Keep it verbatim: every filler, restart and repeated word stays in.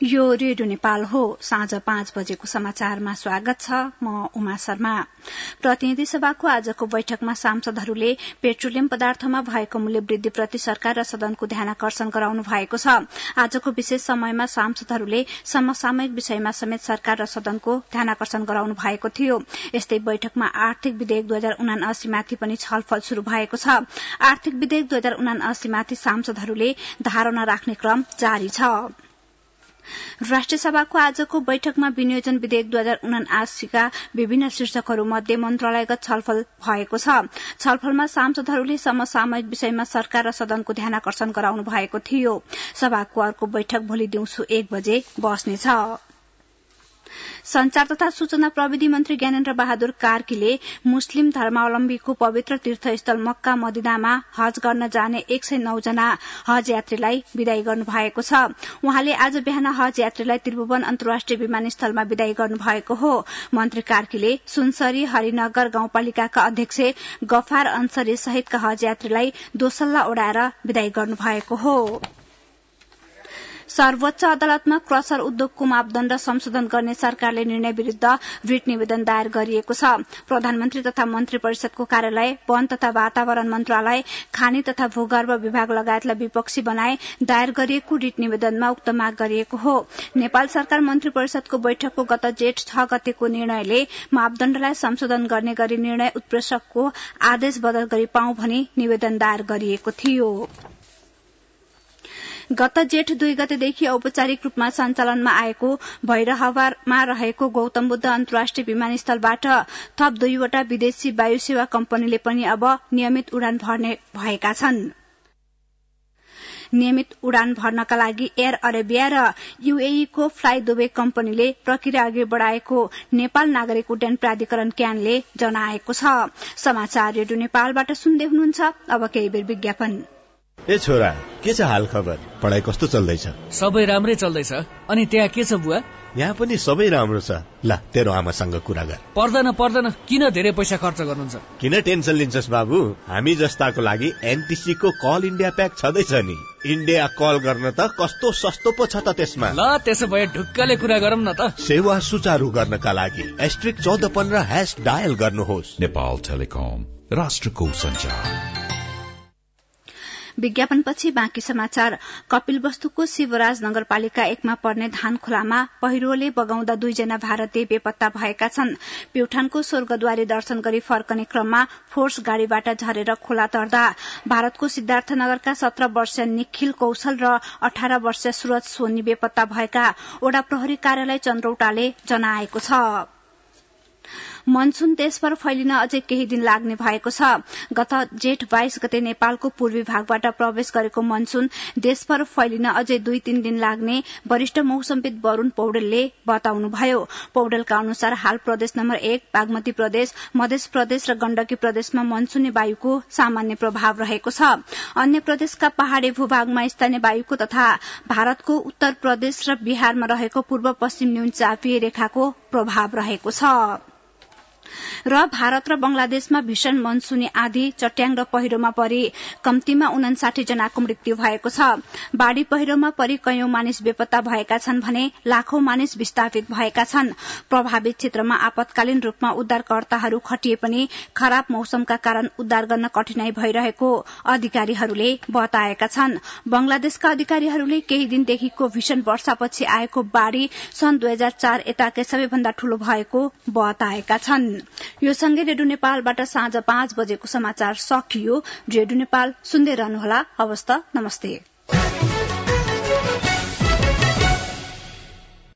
यो रेडियो नेपाल हो। साँझ पाँच बजेको समाचारमा स्वागत छ। म उमा शर्मा। प्रतिनिधि सभाको आजको बैठकमा सांसदहरूले पेट्रोलियम पदार्थमा भएको मूल्य वृद्धिप्रति सरकार र सदनको ध्यानाकर्षण गराउनु भएको छ। आजको विशेष समयमा सांसदहरूले समसामयिक विषयमा समेत सरकार र सदनको ध्यानाकर्षण गराउनु भएको थियो। यस्तै बैठकमा आर्थिक विधेयक दुई हजार उनासी माथि पनि छलफल शुरू भएको छ। आर्थिक विधेयक दुई हजार उनासी माथि सांसदहरूले धारणा राख्ने क्रम जारी छ। राष्ट्रिय सभाको आजको बैठकमा विनियोजन विधेयक दुई हजार उनासीका विभिन्न शीर्षकहरूमध्ये मन्त्रालयगत छलफल भएको छ। छलफलमा सांसदहरूले समसामयिक विषयमा सरकार र सदनको ध्यानाकर्षण गराउनु भएको थियो। सभाको अर्को बैठक भोलि दिउँसो एक बजे बस्नेछ। संचार तथा सूचना प्रविधि मन्त्री ज्ञानेन्द्र बहादुर कार्कीले मुस्लिम धर्मावलम्बीको पवित्र तीर्थस्थल मक्का मदिनामा हज गर्न जाने एक सय नौ जना हज यात्रीलाई विदाई गर्नु भएको छ। उहाँले आज बिहान हज यात्रीलाई त्रिभुवन अन्तर्राष्ट्रिय विमानस्थलमा विदाई गर्नु भएको हो। मन्त्री कार्कीले सुनसरी हरिनगर गाउँपालिकाका अध्यक्ष गफार अन्सरी सहितका हज यात्रीलाई दोसल्ला ओढाएर विदाई गर्नु भएको हो। सर्वोच्च अदालतमा क्रसर उद्योगको मापदण्ड संशोधन गर्ने सरकारले निर्णय विरूद्ध रिट निवेदन दायर गरिएको छ। प्रधानमन्त्री तथा मन्त्री परिषदको कार्यालय, वन तथा वातावरण मन्त्रालय, खानी तथा भूगर्भ विभाग लगायतलाई विपक्षी बनाए दायर गरिएको रिट निवेदनमा उक्त माग गरिएको हो। नेपाल सरकार मन्त्री परिषदको बैठकको गत जेठ छ गतेको निर्णयले मापदण्डलाई संशोधन गर्ने गरी निर्णय उत्प्रेषकको आदेश बदल गरी पाऊँ भनी निवेदन दायर गरिएको थियो। गत जेठ दुई गतेदेखि औपचारिक रूपमा सञ्चालनमा आएको भैरहवामा रहेको गौतम बुद्ध अन्तर्राष्ट्रिय विमानस्थलबाट थप दुईवटा विदेशी वायु सेवा कम्पनीले पनि अब नियमित उडान भर्ने भएका छन्। नियमित उडान भर्नका लागि एयर अरेबिया र यूएई को फ्लाई दुबई कम्पनीले प्रक्रिया अघि बढ़ाएको नेपाल नागरिक उड्डयन प्राधिकरण क्यानले जनाएको छ। समाचार रेडियो नेपालबाट सुन्दै हुनुहुन्छ। अब केही बेर विज्ञापन। ए छोरा, के छ हाल खबर? पढाइ कस्तो चल्दैछ? सबै राम्रै चल्दैछ। अनि त्यहाँ के छ बुवा? यहाँ पनि सबै राम्रो छ। ल, तेरो आमासँग कुरा गर। पर्दैन पर्दैन, किन धेरै पैसा खर्च गर्नुहुन्छ? किन टेन्सन लिन्छस् बाबु? हामी जस्ताको लागि एनटीसी को कल इन्डिया प्याक छँदैछ नि। इन्डिया कल गर्न त कस्तो सस्तो पो छ त त्यसमा। ल, त्यसो भए ढुक्कले कुरा गरौँ न त। सेवा सुचारू गर्नका लागि एस्ट्रिक चौध पन्ध्र ह्याश डायल गर्नुहोस्। नेपाल टेलिकम, राष्ट्रको सञ्चार। विज्ञापनपछि बाँकी समाचार। कपिलवस्तुको शिवराज नगरपालिका एकमा पर्ने धानखोलामा पहिरोले बगाउँदा दुईजना भारतीय बेपत्ता भएका छन्। प्युठानको स्वर्गद्वारी दर्शन गरी फर्कने क्रममा फोर्स गाड़ीबाट झरेर खोला तर्दा भारतको सिद्धार्थनगरका सत्र वर्षीय निखिल कौशल र अठार वर्षीय सुरज सोनी बेपत्ता भएका ओडा प्रहरी कार्यालय चन्द्रौटाले जनाएको छ। मनसून देशभर फैलिन अझै केही दिन लाग्ने भएको छ। गत जेठ बाइस गते नेपालको पूर्वी भागबाट प्रवेश गरेको मनसून देशभर फैलिन अझै दुई तीन दिन लाग्ने वरिष्ठ मौसमविद वरूण पौडेलले बताउनुभयो। पौडेलका अनुसार हाल प्रदेश नम्बर एक, बागमती प्रदेश, मध्य प्रदेश र गण्डकी प्रदेशमा मनसूनी वायुको सामान्य प्रभाव रहेको छ। अन्य प्रदेशका पहाड़ी भूभागमा स्थानीय वायुको तथा भारतको उत्तर प्रदेश र बिहारमा रहेको पूर्व पश्चिम न्यून चापिय रेखाको प्रभाव रहेको छ। र भारत र बंगलादेशमा भीषण मनसूनी आँधी, चट्याङ र पहिरोमा परि कम्तीमा उनासाठी जनाको मृत्यु भएको छ। बाढ़ी पहिरोमा परि कयौं मानिस बेपत्ता भएका छन् भने लाखौं मानिस विस्थापित भएका छन्। प्रभावित क्षेत्रमा आपतकालीन रूपमा उद्धारकर्ताहरू खटिए पनि खराब मौसमका कारण उद्धार गर्न कठिनाई भइरहेको अधिकारीहरूले बताएका छन्। बंगलादेशका अधिकारीहरूले केही दिनदेखिको भीषण वर्षापछि आएको बाढ़ी सन् दुई हजार चार यताकै सबैभन्दा ठूलो भएको बताएका छन्। यो सँगै रेडियो नेपालबाट साँझ पाँच बजेको समाचार सकियो। रेडियो नेपाल सुन्दै रहनुहोला। हवस् त, नमस्ते।